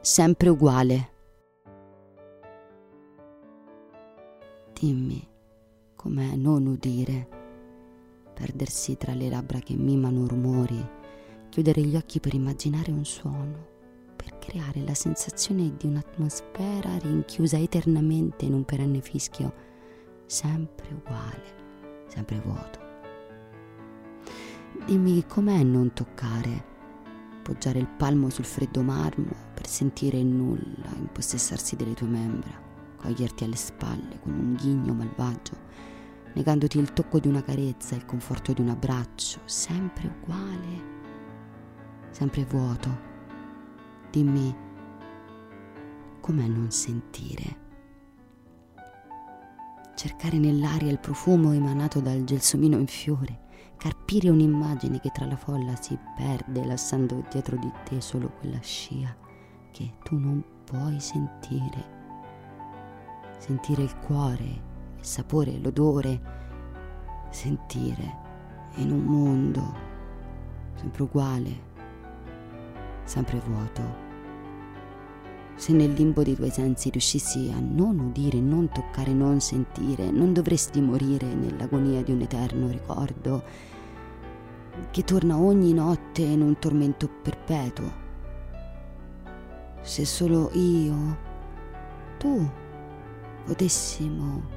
sempre uguale. Dimmi com'è non udire, perdersi tra le labbra che mimano rumori, chiudere gli occhi per immaginare un suono, per creare la sensazione di un'atmosfera rinchiusa eternamente in un perenne fischio, sempre uguale, sempre vuoto. Dimmi com'è non toccare, poggiare il palmo sul freddo marmo per sentire il nulla impossessarsi delle tue membra, coglierti alle spalle con un ghigno malvagio, negandoti il tocco di una carezza, il conforto di un abbraccio, sempre uguale, sempre vuoto. Dimmi com'è non sentire, cercare nell'aria il profumo emanato dal gelsomino in fiore, carpire un'immagine che tra la folla si perde, lasciando dietro di te solo quella scia che tu non puoi sentire. Sentire il cuore, il sapore, l'odore, sentire in un mondo sempre uguale, sempre vuoto. Se nel limbo dei tuoi sensi riuscissi a non udire, non toccare, non sentire, non dovresti morire nell'agonia di un eterno ricordo che torna ogni notte in un tormento perpetuo. Se solo io, tu, potessimo